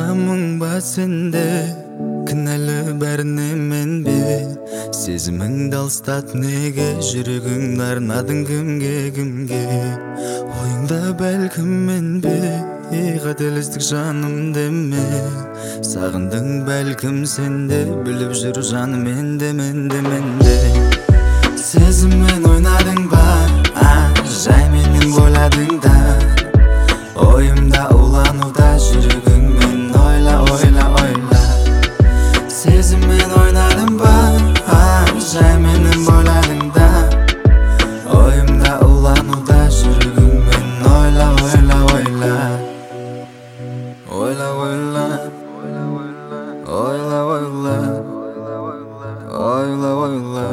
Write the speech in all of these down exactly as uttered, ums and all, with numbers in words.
Camın basında kinalı bärine menbe Sezimingdi alstat nege Жүрөгүңдү арнадың кимге кимге Оюңда бәлким менбе Кателестик жаным деме Сагындың бәлким сенде Билип жүр жаным менде менде менде Сезиммен ойнадың ба Жай менен бойладың да Оюмда уланууда жүрөгүңмен ойла ойла ойла Сезиммен ойнадың ба Жай менен бойладың да Оюмда уланууда жүрөгүңмен ойла ойла ойла Ойла ойла Ойла ойла Ойла ойла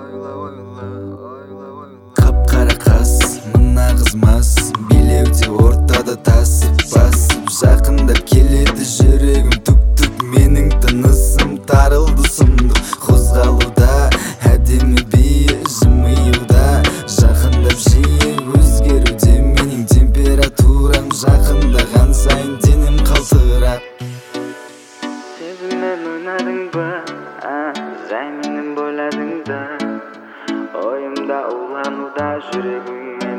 Капкара каз мына кыз мас Билеуде ортада тасып басып Жакындап келеді жүрегім тук-тук Менің тынысым тарылды сұмдық Козгалууда әдемі бие жымиюда Жакындап жиі өзгеруде Менің температурам жакындаган сайын денем калтырап Сезиммен ойнадың ба Жай менен бойладың да Оюмда уланууда жүрөгүңмен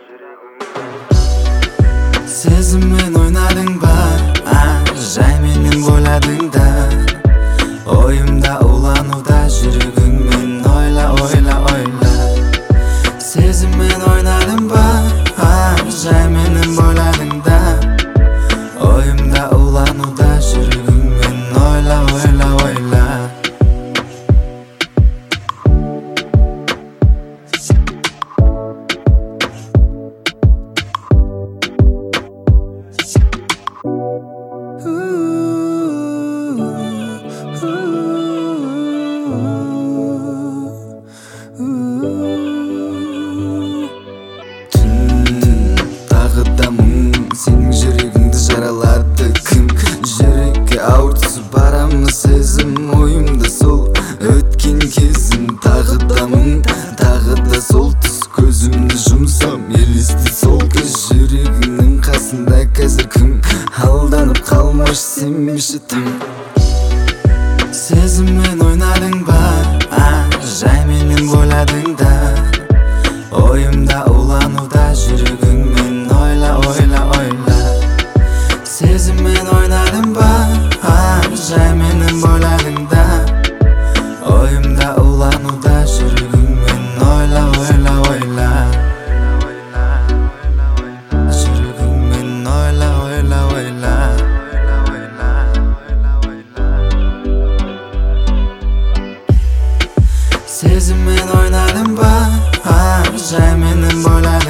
Сезиммен ойнадың ба Жай менен бойладың да Оюмда уланууда жүрөгүңмен ойла ойла ойла Сезиммен ойнадың ба Жай менен бойладың да Оюмда уланууда жүрөгүңмен ойла ойла ойла Сенің жүрегіңді жаралады кім Жүрекке ауыртысы барамы сезім Ойымда сол өткен кезім Тағы да мұң, тағы да сол түс Көзімді жұмсам елесті сол кез Жүрегіңнің қасында қазір кім Алданып қалмаш сенбеші тым Сезіммен ойнадың ба Жай менен бойладың да Ойымда уланууда жүрегіңмен ойла ойла ойла Сезиммен ойнадың ба Жай менен бойладың да Оюмда уланууда жүрөгүңмен ойла ойла ойла Жүрөгүңмен ойла ойла ойла Сезиммен ойнадың ба Жай менен бойладың